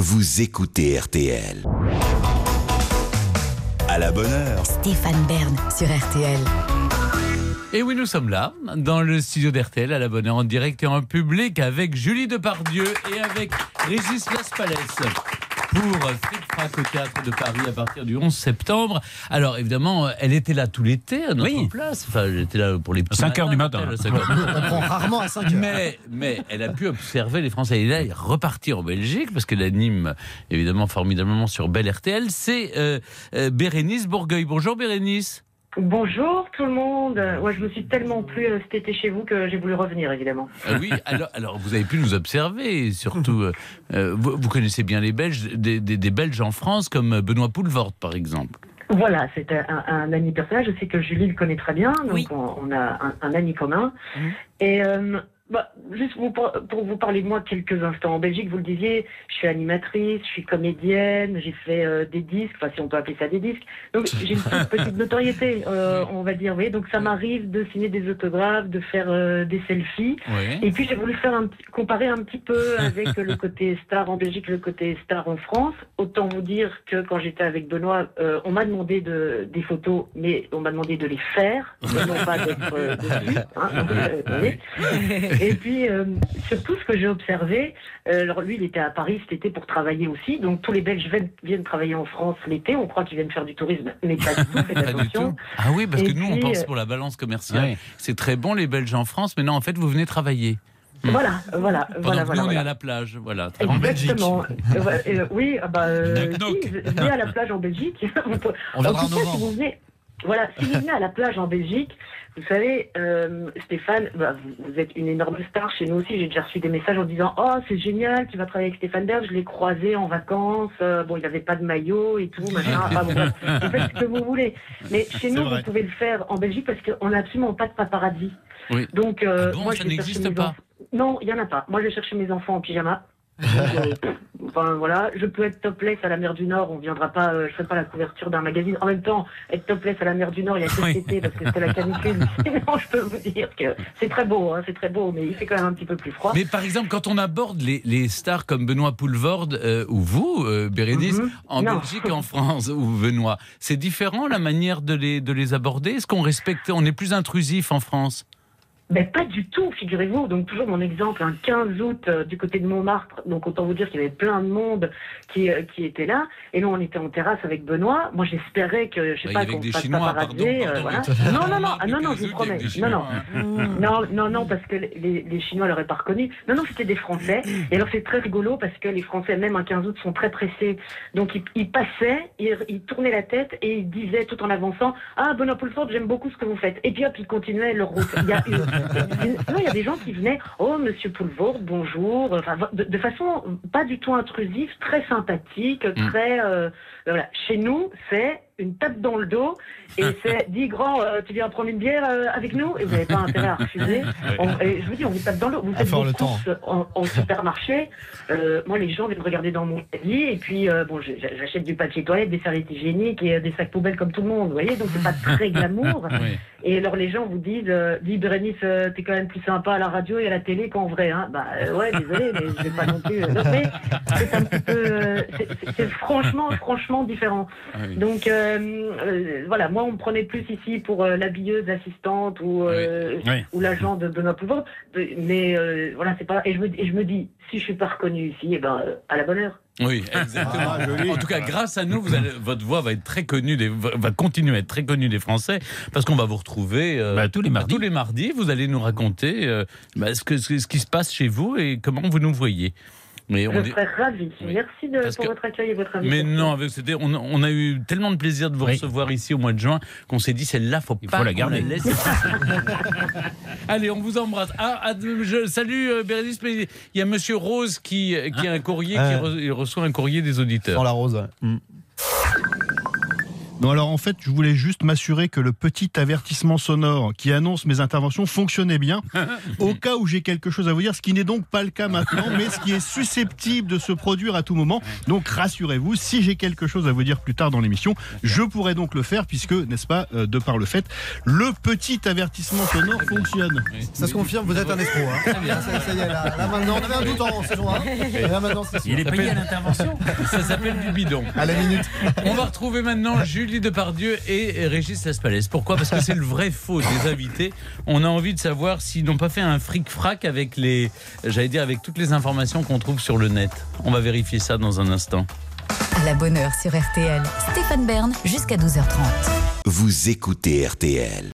vous écoutez RTL. À la bonne heure. Stéphane Bern sur RTL. Et oui, nous sommes là, dans le studio d'RTL, à la bonne heure, en direct et en public, avec Julie Depardieu et avec Régis Laspalès pour Fric Frac au Théâtre de Paris à partir du 11 septembre. Alors évidemment, elle était là tout l'été à notre place. Enfin, elle était là pour les petits 5 heures du matin. On prend rarement à 5 heures. Mais elle a pu observer les Français. Et là, elle est repartie en Belgique, parce qu'elle anime évidemment formidablement sur Belle RTL. C'est Bérénice Bourgueil. Bonjour Bérénice. Bonjour tout le monde. Ouais, je me suis tellement plu cet été chez vous que j'ai voulu revenir, évidemment. Oui, alors vous avez pu nous observer, et surtout, vous connaissez bien les Belges, des Belges en France, comme Benoît Poelvoorde, par exemple. Voilà, c'est un ami personnel. Je sais que Julie le connaît très bien, donc oui. On a un ami commun. Et juste pour vous parler de moi quelques instants. En Belgique, vous le disiez, je suis animatrice, je suis comédienne, j'ai fait des disques, enfin si on peut appeler ça des disques. Donc j'ai une petite notoriété, on va dire. Oui. Donc ça m'arrive de signer des autographes, de faire des selfies. Oui. Et puis j'ai voulu comparer un petit peu avec le côté star en Belgique, le côté star en France. Autant vous dire que quand j'étais avec Benoît, on m'a demandé des photos, mais on m'a demandé de les faire, et non pas d'être dessus. Et puis, surtout, ce que j'ai observé, alors lui, il était à Paris cet été pour travailler aussi, donc tous les Belges viennent travailler en France l'été, on croit qu'ils viennent faire du tourisme, mais pas du tout, faites attention. Ah oui, parce que nous, on pense pour la balance commerciale. Ouais. C'est très bon, les Belges en France, mais non, en fait, vous venez travailler. Voilà. On est à la plage, voilà. En Belgique. Oui, si, venez à la plage en Belgique. On viendra en novembre. Si vous venez à la plage en Belgique, vous savez, Stéphane, vous êtes une énorme star chez nous aussi. J'ai déjà reçu des messages en disant « Oh, c'est génial, tu vas travailler avec Stéphane Bern. Je l'ai croisé en vacances. Il n'avait pas de maillot et tout, machin. » Vous faites ce que vous voulez. Mais chez nous, vous pouvez le faire en Belgique parce qu'on n'a absolument pas de paparazzi. Oui. Donc, moi, ça n'existe pas. Non, il n'y en a pas. Moi, je vais chercher mes enfants en pyjama. Je peux être topless à la mer du Nord, on viendra pas, je ferai pas la couverture d'un magazine. En même temps, être topless à la mer du Nord, il y a que cet été parce que c'est la canicule. Sinon, je peux vous dire que c'est très beau, mais il fait quand même un petit peu plus froid. Mais par exemple, quand on aborde les stars comme Benoît Poelvoorde ou vous, Bérénice, en Belgique, en France ou Benoît, c'est différent la manière de les aborder. Est-ce qu'on respecte, on est plus intrusif en France? Pas du tout, figurez-vous. Donc toujours mon exemple, un 15 août du côté de Montmartre. Donc autant vous dire qu'il y avait plein de monde qui était là. Et nous on était en terrasse avec Benoît. Moi j'espérais que qu'on des fasse Chinois, paparazzi. Voilà. Non, je vous promets. Non, parce que les Chinois l'auraient pas reconnu. Non, c'était des Français. Et alors c'est très rigolo parce que les Français, même un 15 août, sont très pressés. Donc ils passaient, ils tournaient la tête et ils disaient tout en avançant « Ah, Benoît Poelvoorde, j'aime beaucoup ce que vous faites. » Et puis hop, ils continuaient leur route. Il y a des gens qui venaient « Oh, monsieur Poelvoorde, bonjour », enfin, de façon pas du tout intrusive, très sympathique, très... voilà. Chez nous, c'est une tape dans le dos et c'est « Dis grand, tu viens prendre une bière avec nous ?» Et vous n'avez pas intérêt à refuser. Et je vous dis, on vous tape dans le dos. Vous faites vos courses en supermarché. Moi, les gens viennent regarder dans mon panier et puis, j'achète du papier toilette, des serviettes hygiéniques et des sacs poubelles comme tout le monde, vous voyez. Donc, c'est pas très glamour. Et alors, les gens vous disent « Dis, Bérénice, t'es quand même plus sympa à la radio et à la télé qu'en vrai, hein. » Ouais, désolé, mais je vais pas non plus... mais c'est un petit peu... c'est franchement différent. Donc, voilà, moi on me prenait plus ici pour l'habilleuse assistante ou l'agent de Benoît Poelvoorde, mais voilà, c'est pas. Et je me dis, si je suis pas reconnue ici, à la bonne heure. Oui, exactement. En tout cas, grâce à nous, votre voix va être très connue, va continuer à être très connue des Français, parce qu'on va vous retrouver tous les mardis. Tous les mardis, vous allez nous raconter ce qui se passe chez vous et comment vous nous voyez. Mais je serais ravie. Merci pour votre accueil et votre invitation. Mais non, on a eu tellement de plaisir de vous recevoir ici au mois de juin qu'on s'est dit celle-là, il faut la garder. Allez, on vous embrasse. Salut Bérénice, mais il y a Monsieur Rose qui a un courrier, qui reçoit un courrier des auditeurs. Sans la rose. Non, alors en fait, je voulais juste m'assurer que le petit avertissement sonore qui annonce mes interventions fonctionnait bien, au cas où j'ai quelque chose à vous dire, ce qui n'est donc pas le cas maintenant, mais ce qui est susceptible de se produire à tout moment. Donc rassurez-vous, si j'ai quelque chose à vous dire plus tard dans l'émission, je pourrai donc le faire, puisque, n'est-ce pas, de par le fait, le petit avertissement sonore fonctionne. Ça se confirme, vous êtes un escroc. Hein. Ça y est, là maintenant, on avait un doute en saison 1. Là maintenant, c'est sûr. Il est payé à l'intervention. Ça s'appelle du bidon. À la minute. On va retrouver maintenant Julie Depardieu et Régis Laspalès. Pourquoi ? Parce que c'est le vrai faux des invités. On a envie de savoir s'ils n'ont pas fait un fric-frac avec avec toutes les informations qu'on trouve sur le net. On va vérifier ça dans un instant. À la bonne heure sur RTL. Stéphane Bern jusqu'à 12h30. Vous écoutez RTL.